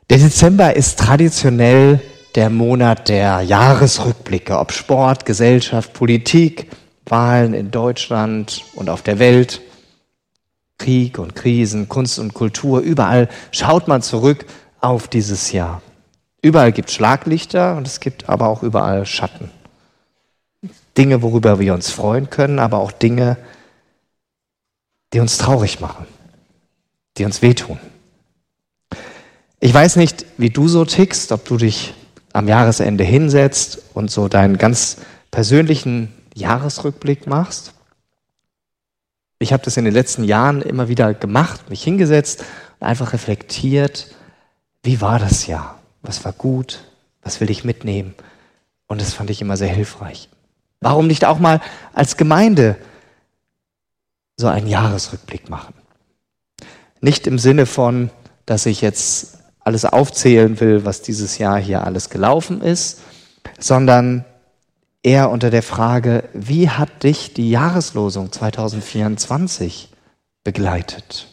Der Dezember ist traditionell der Monat der Jahresrückblicke, ob Sport, Gesellschaft, Politik, Wahlen in Deutschland und auf der Welt, Krieg und Krisen, Kunst und Kultur, überall schaut man zurück auf dieses Jahr. Überall gibt es Schlaglichter und es gibt aber auch überall Schatten. Dinge, worüber wir uns freuen können, aber auch Dinge, die uns traurig machen, die uns wehtun. Ich weiß nicht, wie du so tickst, ob du dich am Jahresende hinsetzt und so deinen ganz persönlichen Jahresrückblick machst. Ich habe das in den letzten Jahren immer wieder gemacht, mich hingesetzt und einfach reflektiert, wie war das Jahr? Was war gut? Was will ich mitnehmen? Und das fand ich immer sehr hilfreich. Warum nicht auch mal als Gemeinde so einen Jahresrückblick machen? Nicht im Sinne von, dass ich jetzt alles aufzählen will, was dieses Jahr hier alles gelaufen ist, sondern eher unter der Frage, wie hat dich die Jahreslosung 2024 begleitet?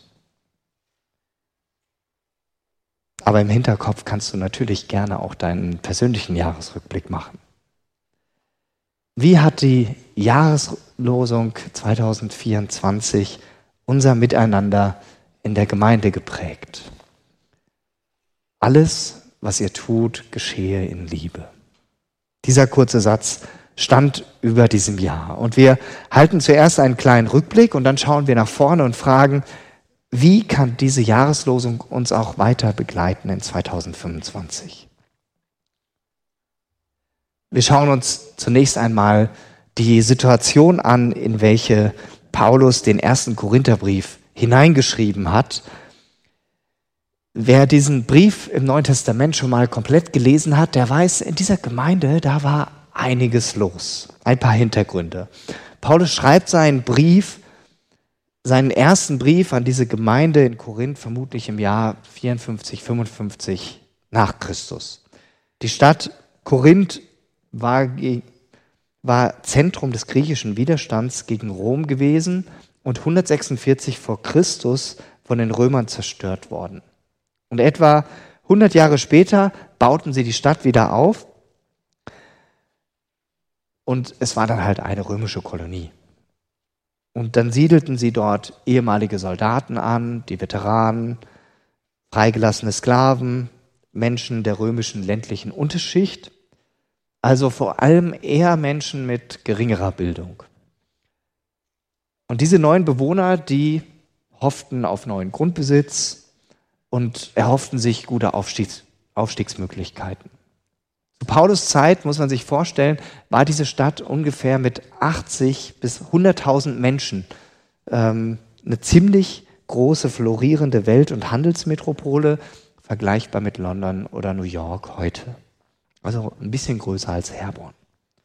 Aber im Hinterkopf kannst du natürlich gerne auch deinen persönlichen Jahresrückblick machen. Wie hat die Jahreslosung 2024 unser Miteinander in der Gemeinde geprägt? Alles, was ihr tut, geschehe in Liebe. Dieser kurze Satz stand über diesem Jahr. Und wir halten zuerst einen kleinen Rückblick und dann schauen wir nach vorne und fragen, wie kann diese Jahreslosung uns auch weiter begleiten in 2025? Wir schauen uns zunächst einmal die Situation an, in welche Paulus den 1. Korintherbrief hineingeschrieben hat. Wer diesen Brief im Neuen Testament schon mal komplett gelesen hat, der weiß, in dieser Gemeinde, da war einiges los. Ein paar Hintergründe. Paulus schreibt seinen ersten Brief an diese Gemeinde in Korinth, vermutlich im Jahr 54, 55 nach Christus. Die Stadt Korinth war Zentrum des griechischen Widerstands gegen Rom gewesen und 146 vor Christus von den Römern zerstört worden. Und etwa 100 Jahre später bauten sie die Stadt wieder auf und es war dann halt eine römische Kolonie. Und dann siedelten sie dort ehemalige Soldaten an, die Veteranen, freigelassene Sklaven, Menschen der römischen ländlichen Unterschicht, also vor allem eher Menschen mit geringerer Bildung. Und diese neuen Bewohner, die hofften auf neuen Grundbesitz und erhofften sich gute Aufstiegsmöglichkeiten. Zu Paulus' Zeit, muss man sich vorstellen, war diese Stadt ungefähr mit 80 bis 100.000 Menschen eine ziemlich große, florierende Welt- und Handelsmetropole, vergleichbar mit London oder New York heute. Also ein bisschen größer als Herborn.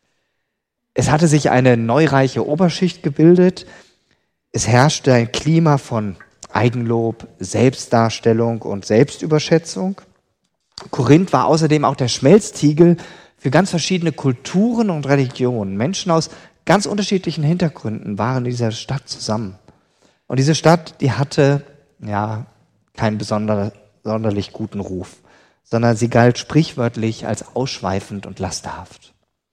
Es hatte sich eine neureiche Oberschicht gebildet. Es herrschte ein Klima von Eigenlob, Selbstdarstellung und Selbstüberschätzung. Korinth war außerdem auch der Schmelztiegel für ganz verschiedene Kulturen und Religionen. Menschen aus ganz unterschiedlichen Hintergründen waren in dieser Stadt zusammen. Und diese Stadt, die hatte keinen sonderlich guten Ruf, sondern sie galt sprichwörtlich als ausschweifend und lasterhaft.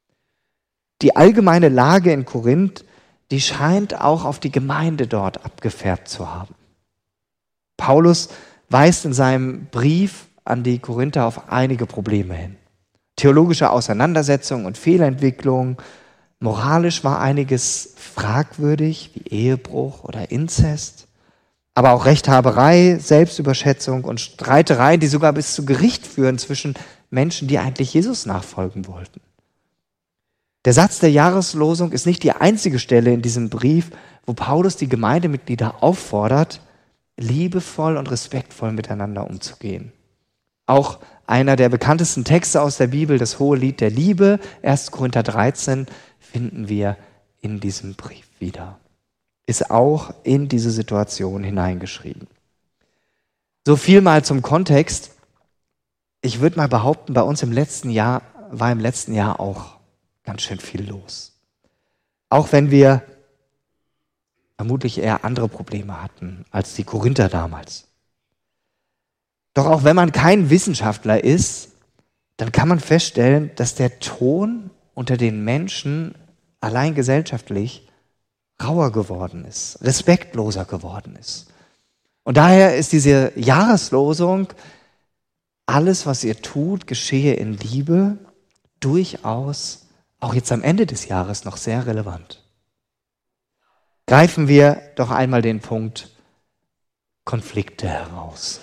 Die allgemeine Lage in Korinth, die scheint auch auf die Gemeinde dort abgefärbt zu haben. Paulus weist in seinem Brief an die Korinther auf einige Probleme hin. Theologische Auseinandersetzungen und Fehlentwicklungen, moralisch war einiges fragwürdig, wie Ehebruch oder Inzest, aber auch Rechthaberei, Selbstüberschätzung und Streitereien, die sogar bis zu Gericht führen zwischen Menschen, die eigentlich Jesus nachfolgen wollten. Der Satz der Jahreslosung ist nicht die einzige Stelle in diesem Brief, wo Paulus die Gemeindemitglieder auffordert, liebevoll und respektvoll miteinander umzugehen. Auch einer der bekanntesten Texte aus der Bibel, das Hohelied der Liebe, 1. Korinther 13, finden wir in diesem Brief wieder. Ist auch in diese Situation hineingeschrieben. So viel mal zum Kontext. Ich würde mal behaupten, bei uns war im letzten Jahr auch ganz schön viel los. Auch wenn wir vermutlich eher andere Probleme hatten als die Korinther damals. Doch auch wenn man kein Wissenschaftler ist, dann kann man feststellen, dass der Ton unter den Menschen allein gesellschaftlich rauer geworden ist, respektloser geworden ist. Und daher ist diese Jahreslosung, alles, was ihr tut, geschehe in Liebe, durchaus auch jetzt am Ende des Jahres noch sehr relevant. Greifen wir doch einmal den Punkt Konflikte heraus.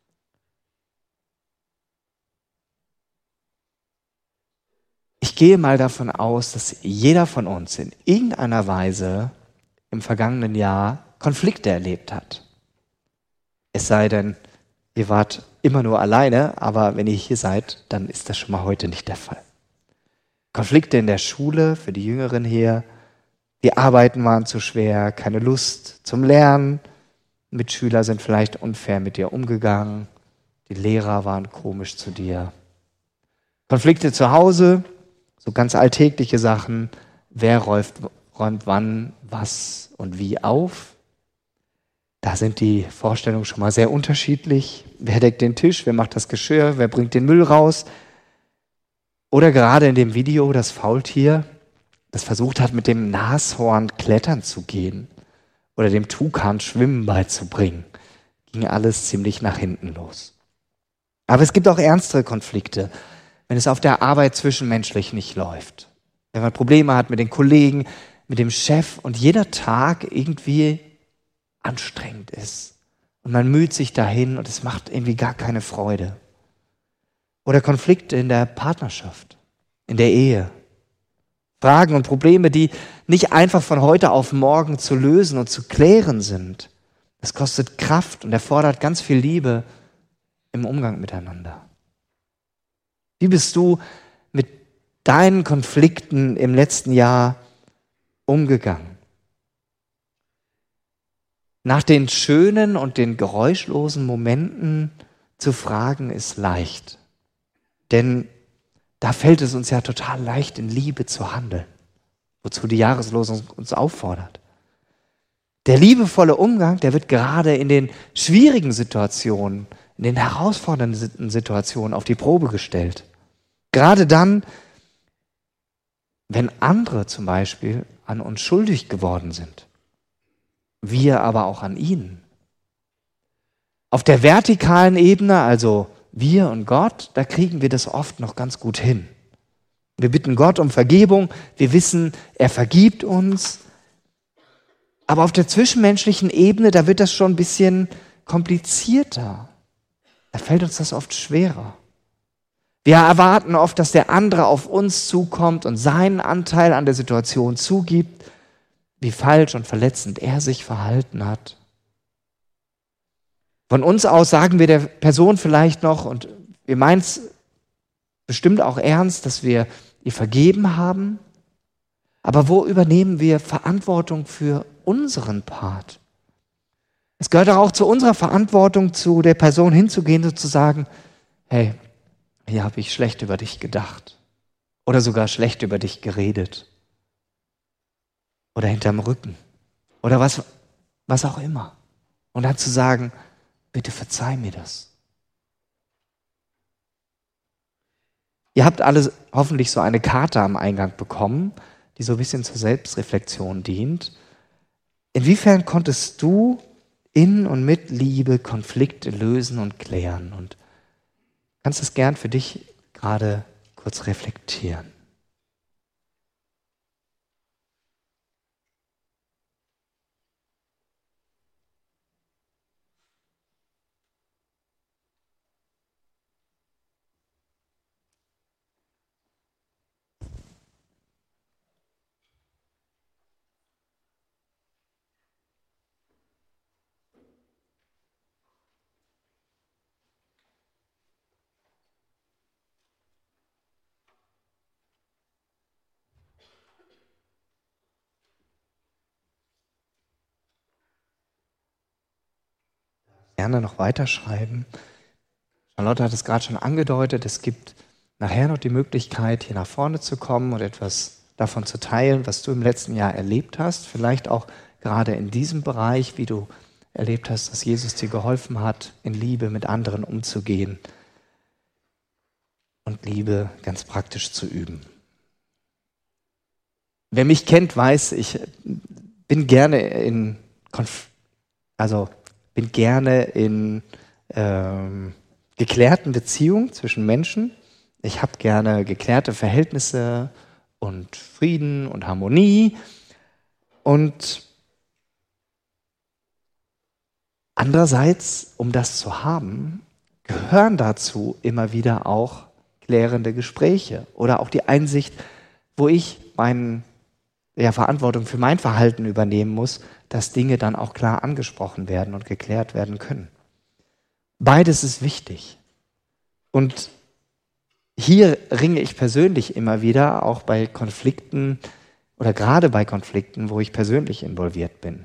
Ich gehe mal davon aus, dass jeder von uns in irgendeiner Weise im vergangenen Jahr Konflikte erlebt hat. Es sei denn, ihr wart immer nur alleine, aber wenn ihr hier seid, dann ist das schon mal heute nicht der Fall. Konflikte in der Schule, für die Jüngeren hier, die Arbeiten waren zu schwer, keine Lust zum Lernen, Mitschüler sind vielleicht unfair mit dir umgegangen, die Lehrer waren komisch zu dir. Konflikte zu Hause, so ganz alltägliche Sachen, wer räumt wann, was und wie auf. Da sind die Vorstellungen schon mal sehr unterschiedlich. Wer deckt den Tisch, wer macht das Geschirr, wer bringt den Müll raus. Oder gerade in dem Video das Faultier, das versucht hat, mit dem Nashorn klettern zu gehen oder dem Tukan Schwimmen beizubringen, ging alles ziemlich nach hinten los. Aber es gibt auch ernstere Konflikte, wenn es auf der Arbeit zwischenmenschlich nicht läuft. Wenn man Probleme hat mit den Kollegen, mit dem Chef und jeder Tag irgendwie anstrengend ist. Und man müht sich dahin und es macht irgendwie gar keine Freude. Oder Konflikte in der Partnerschaft, in der Ehe. Fragen und Probleme, die nicht einfach von heute auf morgen zu lösen und zu klären sind. Das kostet Kraft und erfordert ganz viel Liebe im Umgang miteinander. Wie bist du mit deinen Konflikten im letzten Jahr umgegangen? Nach den schönen und den geräuschlosen Momenten zu fragen, ist leicht. Denn da fällt es uns ja total leicht, in Liebe zu handeln, wozu die Jahreslosung uns auffordert. Der liebevolle Umgang, der wird gerade in den schwierigen Situationen, in den herausfordernden Situationen auf die Probe gestellt. Gerade dann, wenn andere zum Beispiel an uns schuldig geworden sind. Wir aber auch an ihnen. Auf der vertikalen Ebene, also wir und Gott, da kriegen wir das oft noch ganz gut hin. Wir bitten Gott um Vergebung, wir wissen, er vergibt uns. Aber auf der zwischenmenschlichen Ebene, da wird das schon ein bisschen komplizierter. Da fällt uns das oft schwerer. Wir erwarten oft, dass der andere auf uns zukommt und seinen Anteil an der Situation zugibt, wie falsch und verletzend er sich verhalten hat. Von uns aus sagen wir der Person vielleicht noch, und wir meinen es bestimmt auch ernst, dass wir ihr vergeben haben, aber wo übernehmen wir Verantwortung für unseren Part? Es gehört auch zu unserer Verantwortung, zu der Person hinzugehen und zu sagen, hey, hier habe ich schlecht über dich gedacht oder sogar schlecht über dich geredet oder hinterm Rücken oder was auch immer. Und dann zu sagen, bitte verzeih mir das. Ihr habt alle hoffentlich so eine Karte am Eingang bekommen, die so ein bisschen zur Selbstreflexion dient. Inwiefern konntest du in und mit Liebe Konflikte lösen und klären? Und kannst es gern für dich gerade kurz reflektieren. Gerne noch weiterschreiben. Charlotte hat es gerade schon angedeutet, es gibt nachher noch die Möglichkeit, hier nach vorne zu kommen und etwas davon zu teilen, was du im letzten Jahr erlebt hast. Vielleicht auch gerade in diesem Bereich, wie du erlebt hast, dass Jesus dir geholfen hat, in Liebe mit anderen umzugehen und Liebe ganz praktisch zu üben. Wer mich kennt, weiß, ich bin gerne in geklärten Beziehungen zwischen Menschen. Ich habe gerne geklärte Verhältnisse und Frieden und Harmonie. Und andererseits, um das zu haben, gehören dazu immer wieder auch klärende Gespräche oder auch die Einsicht, wo ich Verantwortung für mein Verhalten übernehmen muss, dass Dinge dann auch klar angesprochen werden und geklärt werden können. Beides ist wichtig. Und hier ringe ich persönlich immer wieder, auch bei Konflikten oder gerade bei Konflikten, wo ich persönlich involviert bin.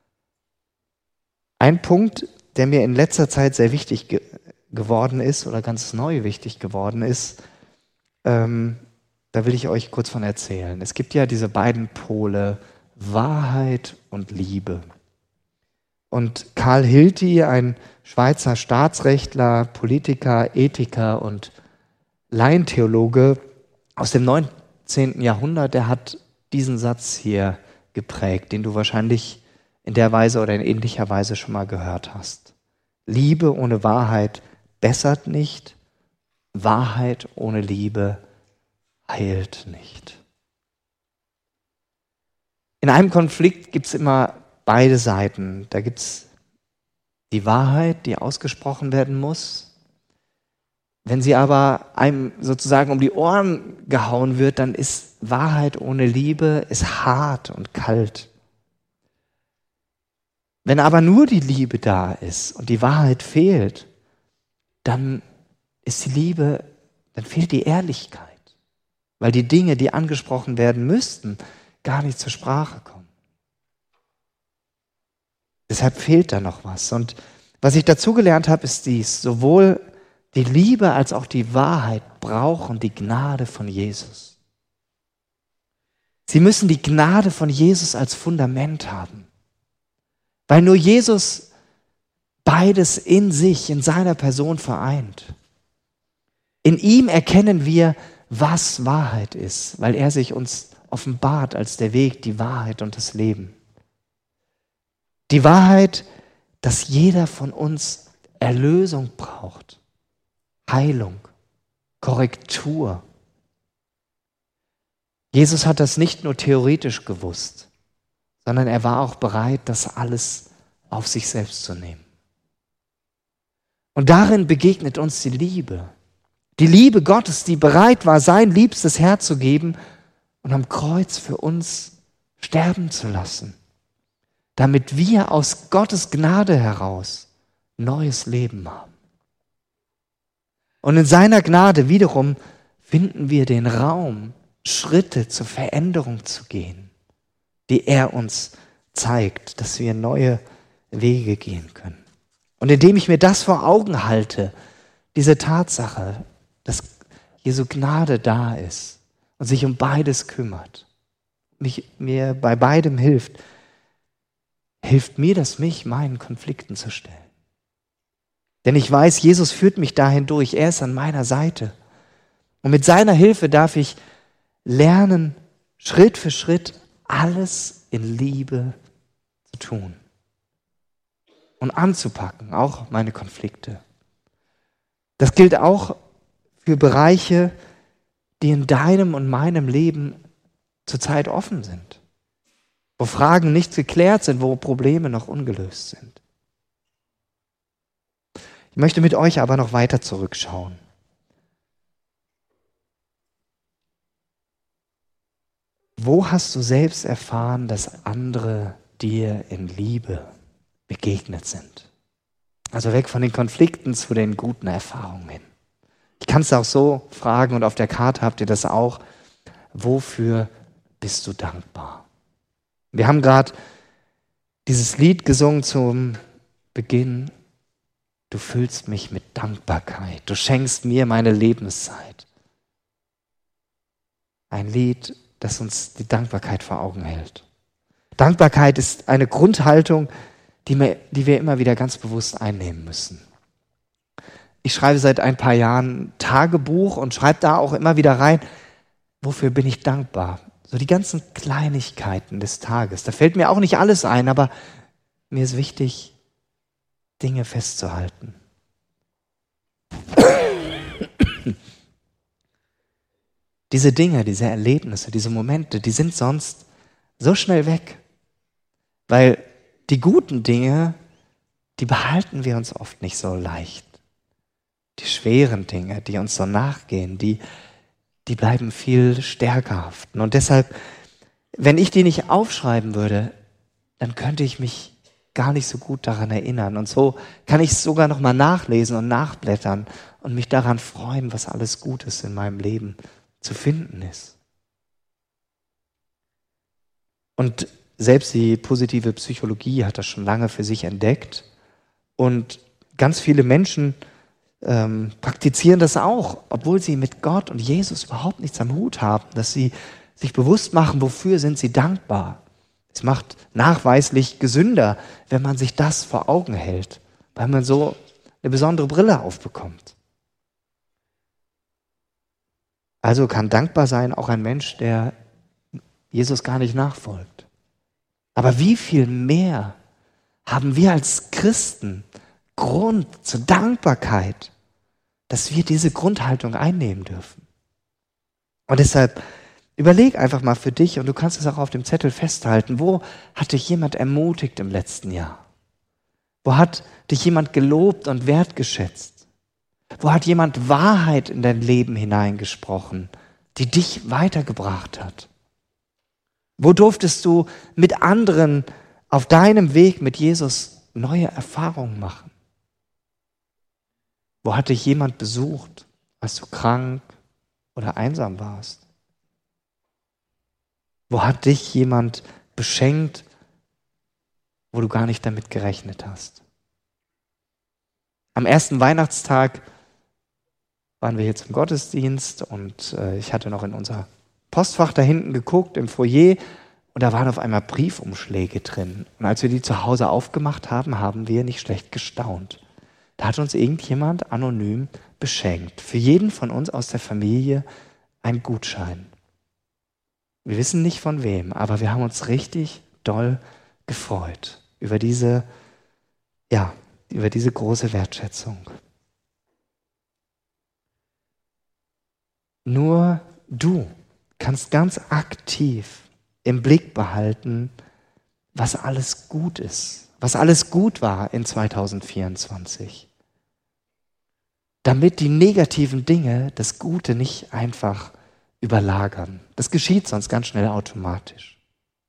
Ein Punkt, der mir in letzter Zeit sehr wichtig geworden ist oder ganz neu wichtig geworden ist, da will ich euch kurz von erzählen. Es gibt ja diese beiden Pole, Wahrheit und Liebe. Und Karl Hilti, ein Schweizer Staatsrechtler, Politiker, Ethiker und Laientheologe aus dem 19. Jahrhundert, der hat diesen Satz hier geprägt, den du wahrscheinlich in der Weise oder in ähnlicher Weise schon mal gehört hast. Liebe ohne Wahrheit bessert nicht, Wahrheit ohne Liebe heilt nicht. In einem Konflikt gibt es immer beide Seiten. Da gibt es die Wahrheit, die ausgesprochen werden muss. Wenn sie aber einem sozusagen um die Ohren gehauen wird, dann ist Wahrheit ohne Liebe ist hart und kalt. Wenn aber nur die Liebe da ist und die Wahrheit fehlt, dann ist die Liebe, dann fehlt die Ehrlichkeit. Weil die Dinge, die angesprochen werden müssten, gar nicht zur Sprache kommen. Deshalb fehlt da noch was. Und was ich dazugelernt habe, ist dies: Sowohl die Liebe als auch die Wahrheit brauchen die Gnade von Jesus. Sie müssen die Gnade von Jesus als Fundament haben. Weil nur Jesus beides in sich, in seiner Person vereint. In ihm erkennen wir, was Wahrheit ist, weil er sich uns offenbart als der Weg, die Wahrheit und das Leben. Die Wahrheit, dass jeder von uns Erlösung braucht, Heilung, Korrektur. Jesus hat das nicht nur theoretisch gewusst, sondern er war auch bereit, das alles auf sich selbst zu nehmen. Und darin begegnet uns die Liebe. Die Liebe Gottes, die bereit war, sein liebstes Herz zu geben und am Kreuz für uns sterben zu lassen, damit wir aus Gottes Gnade heraus neues Leben haben. Und in seiner Gnade wiederum finden wir den Raum, Schritte zur Veränderung zu gehen, die er uns zeigt, dass wir neue Wege gehen können. Und indem ich mir das vor Augen halte, diese Tatsache, dass Jesu Gnade da ist und sich um beides kümmert, mir bei beidem hilft mir das, mich meinen Konflikten zu stellen. Denn ich weiß, Jesus führt mich dahin durch, er ist an meiner Seite. Und mit seiner Hilfe darf ich lernen, Schritt für Schritt alles in Liebe zu tun und anzupacken, auch meine Konflikte. Das gilt auch für Bereiche, die in deinem und meinem Leben zurzeit offen sind, wo Fragen nicht geklärt sind, wo Probleme noch ungelöst sind. Ich möchte mit euch aber noch weiter zurückschauen. Wo hast du selbst erfahren, dass andere dir in Liebe begegnet sind? Also weg von den Konflikten zu den guten Erfahrungen hin. Ich kann es auch so fragen, und auf der Karte habt ihr das auch: Wofür bist du dankbar? Wir haben gerade dieses Lied gesungen zum Beginn. Du füllst mich mit Dankbarkeit. Du schenkst mir meine Lebenszeit. Ein Lied, das uns die Dankbarkeit vor Augen hält. Dankbarkeit ist eine Grundhaltung, die wir immer wieder ganz bewusst einnehmen müssen. Ich schreibe seit ein paar Jahren Tagebuch und schreibe da auch immer wieder rein, wofür bin ich dankbar? So die ganzen Kleinigkeiten des Tages. Da fällt mir auch nicht alles ein, aber mir ist wichtig, Dinge festzuhalten. Diese Dinge, diese Erlebnisse, diese Momente, die sind sonst so schnell weg. Weil die guten Dinge, die behalten wir uns oft nicht so leicht. Die schweren Dinge, die uns so nachgehen, die bleiben viel stärker haften. Und deshalb, wenn ich die nicht aufschreiben würde, dann könnte ich mich gar nicht so gut daran erinnern. Und so kann ich es sogar nochmal nachlesen und nachblättern und mich daran freuen, was alles Gutes in meinem Leben zu finden ist. Und selbst die positive Psychologie hat das schon lange für sich entdeckt. Und ganz viele Menschen praktizieren das auch, obwohl sie mit Gott und Jesus überhaupt nichts am Hut haben, dass sie sich bewusst machen, wofür sind sie dankbar. Es macht nachweislich gesünder, wenn man sich das vor Augen hält, weil man so eine besondere Brille aufbekommt. Also kann dankbar sein auch ein Mensch, der Jesus gar nicht nachfolgt. Aber wie viel mehr haben wir als Christen Grund zur Dankbarkeit, dass wir diese Grundhaltung einnehmen dürfen. Und deshalb überleg einfach mal für dich, und du kannst es auch auf dem Zettel festhalten, wo hat dich jemand ermutigt im letzten Jahr? Wo hat dich jemand gelobt und wertgeschätzt? Wo hat jemand Wahrheit in dein Leben hineingesprochen, die dich weitergebracht hat? Wo durftest du mit anderen auf deinem Weg mit Jesus neue Erfahrungen machen? Wo hat dich jemand besucht, als du krank oder einsam warst? Wo hat dich jemand beschenkt, wo du gar nicht damit gerechnet hast? Am ersten Weihnachtstag waren wir hier zum Gottesdienst und ich hatte noch in unser Postfach da hinten geguckt im Foyer und da waren auf einmal Briefumschläge drin. Und als wir die zu Hause aufgemacht haben, haben wir nicht schlecht gestaunt. Da hat uns irgendjemand anonym beschenkt. Für jeden von uns aus der Familie ein Gutschein. Wir wissen nicht von wem, aber wir haben uns richtig doll gefreut über diese große Wertschätzung. Nur du kannst ganz aktiv im Blick behalten, was alles gut ist, was alles gut war in 2024. Damit die negativen Dinge das Gute nicht einfach überlagern. Das geschieht sonst ganz schnell automatisch.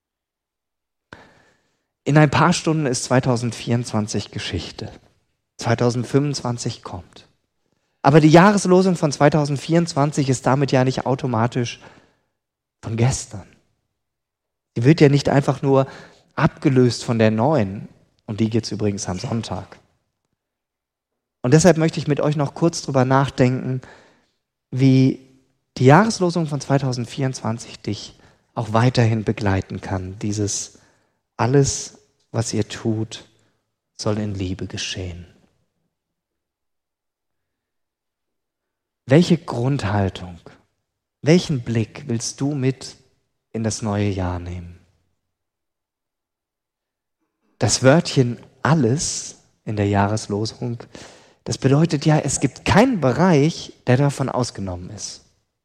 In ein paar Stunden ist 2024 Geschichte. 2025 kommt. Aber die Jahreslosung von 2024 ist damit ja nicht automatisch von gestern. Die wird ja nicht einfach nur abgelöst von der neuen. Und die geht es übrigens am Sonntag. Und deshalb möchte ich mit euch noch kurz drüber nachdenken, wie die Jahreslosung von 2024 dich auch weiterhin begleiten kann. Dieses alles, was ihr tut, soll in Liebe geschehen. Welche Grundhaltung, welchen Blick willst du mit in das neue Jahr nehmen? Das Wörtchen alles in der Jahreslosung, das bedeutet ja, es gibt keinen Bereich, der davon ausgenommen ist.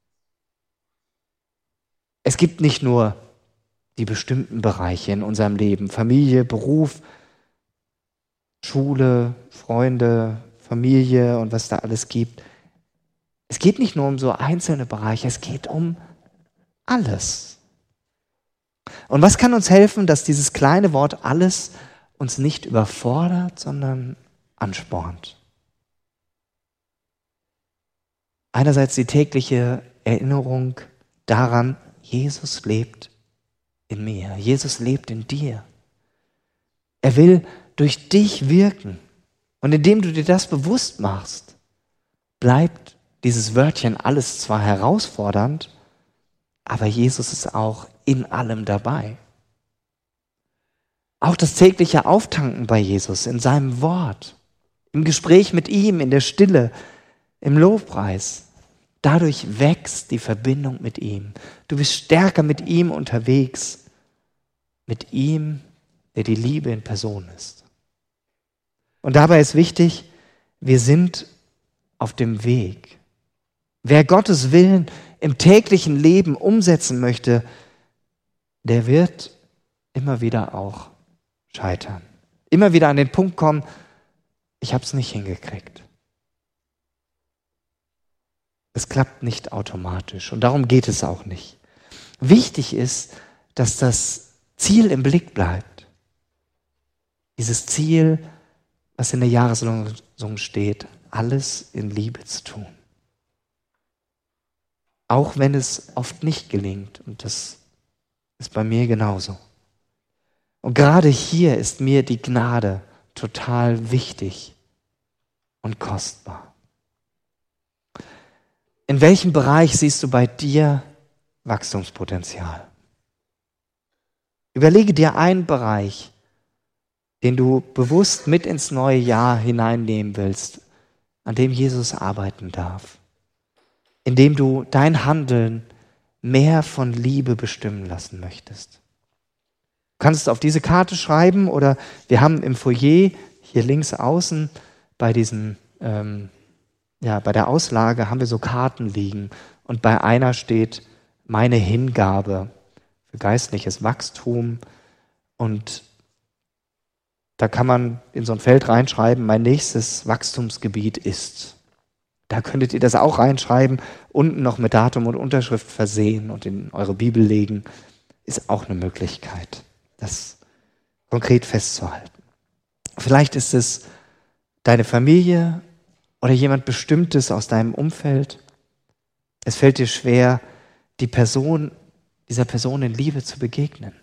Es gibt nicht nur die bestimmten Bereiche in unserem Leben, Familie, Beruf, Schule, Freunde, Familie und was da alles gibt. Es geht nicht nur um so einzelne Bereiche, es geht um alles. Und was kann uns helfen, dass dieses kleine Wort alles uns nicht überfordert, sondern anspornt? Einerseits die tägliche Erinnerung daran, Jesus lebt in mir, Jesus lebt in dir. Er will durch dich wirken. Und indem du dir das bewusst machst, bleibt dieses Wörtchen alles zwar herausfordernd, aber Jesus ist auch in allem dabei. Auch das tägliche Auftanken bei Jesus, in seinem Wort, im Gespräch mit ihm, in der Stille, im Lobpreis. Dadurch wächst die Verbindung mit ihm. Du bist stärker mit ihm unterwegs. Mit ihm, der die Liebe in Person ist. Und dabei ist wichtig, wir sind auf dem Weg. Wer Gottes Willen im täglichen Leben umsetzen möchte, der wird immer wieder auch scheitern. Immer wieder an den Punkt kommen, ich habe es nicht hingekriegt. Es klappt nicht automatisch und darum geht es auch nicht. Wichtig ist, dass das Ziel im Blick bleibt. Dieses Ziel, was in der Jahreslosung steht, alles in Liebe zu tun. Auch wenn es oft nicht gelingt, und das ist bei mir genauso. Und gerade hier ist mir die Gnade total wichtig und kostbar. In welchem Bereich siehst du bei dir Wachstumspotenzial? Überlege dir einen Bereich, den du bewusst mit ins neue Jahr hineinnehmen willst, an dem Jesus arbeiten darf, in dem du dein Handeln mehr von Liebe bestimmen lassen möchtest. Du kannst es auf diese Karte schreiben oder wir haben im Foyer hier links außen bei diesen, bei der Auslage haben wir so Karten liegen und bei einer steht meine Hingabe für geistliches Wachstum und da kann man in so ein Feld reinschreiben, mein nächstes Wachstumsgebiet ist. Da könntet ihr das auch reinschreiben, unten noch mit Datum und Unterschrift versehen und in eure Bibel legen. Ist auch eine Möglichkeit, das konkret festzuhalten. Vielleicht ist es deine Familie oder jemand Bestimmtes aus deinem Umfeld. Es fällt dir schwer, dieser Person in Liebe zu begegnen.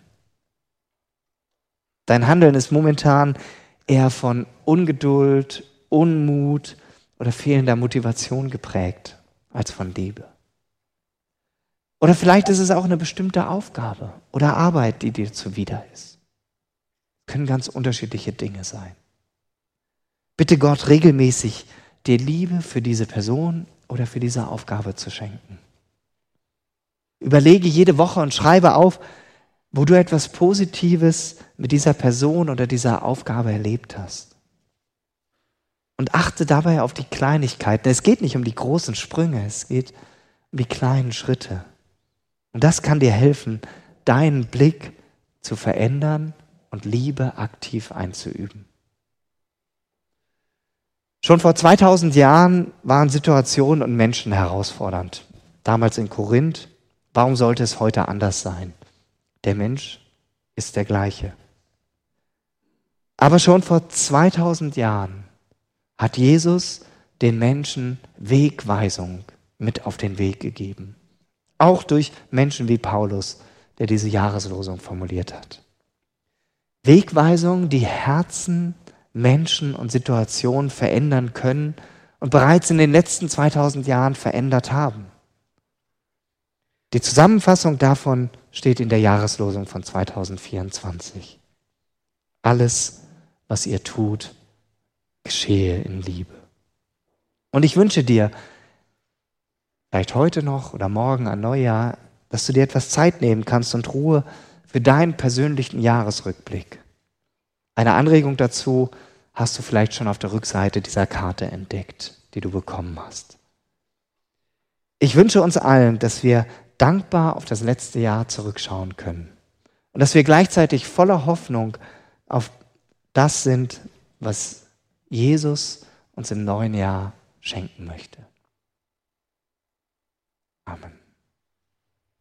Dein Handeln ist momentan eher von Ungeduld, Unmut oder fehlender Motivation geprägt als von Liebe. Oder vielleicht ist es auch eine bestimmte Aufgabe oder Arbeit, die dir zuwider ist. Können ganz unterschiedliche Dinge sein. Bitte Gott regelmäßig, dir Liebe für diese Person oder für diese Aufgabe zu schenken. Überlege jede Woche und schreibe auf, wo du etwas Positives mit dieser Person oder dieser Aufgabe erlebt hast. Und achte dabei auf die Kleinigkeiten. Es geht nicht um die großen Sprünge, es geht um die kleinen Schritte. Und das kann dir helfen, deinen Blick zu verändern und Liebe aktiv einzuüben. Schon vor 2000 Jahren waren Situationen und Menschen herausfordernd. Damals in Korinth. Warum sollte es heute anders sein? Der Mensch ist der gleiche. Aber schon vor 2000 Jahren hat Jesus den Menschen Wegweisung mit auf den Weg gegeben. Auch durch Menschen wie Paulus, der diese Jahreslosung formuliert hat. Wegweisungen, die Herzen, Menschen und Situationen verändern können und bereits in den letzten 2000 Jahren verändert haben. Die Zusammenfassung davon steht in der Jahreslosung von 2024. Alles, was ihr tut, geschehe in Liebe. Und ich wünsche dir, vielleicht heute noch oder morgen an Neujahr, dass du dir etwas Zeit nehmen kannst und Ruhe für deinen persönlichen Jahresrückblick. Eine Anregung dazu hast du vielleicht schon auf der Rückseite dieser Karte entdeckt, die du bekommen hast. Ich wünsche uns allen, dass wir dankbar auf das letzte Jahr zurückschauen können und dass wir gleichzeitig voller Hoffnung auf das sind, was Jesus uns im neuen Jahr schenken möchte. Amen.